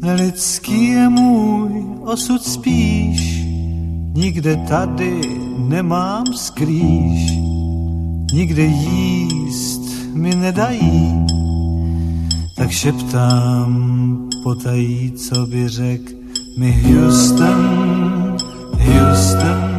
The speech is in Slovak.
Lidský je můj osud spíš, nikde tady nemám skrýš, nikde jíst mi nedají, tak šeptám potají, co by řek mi Houston, Houston.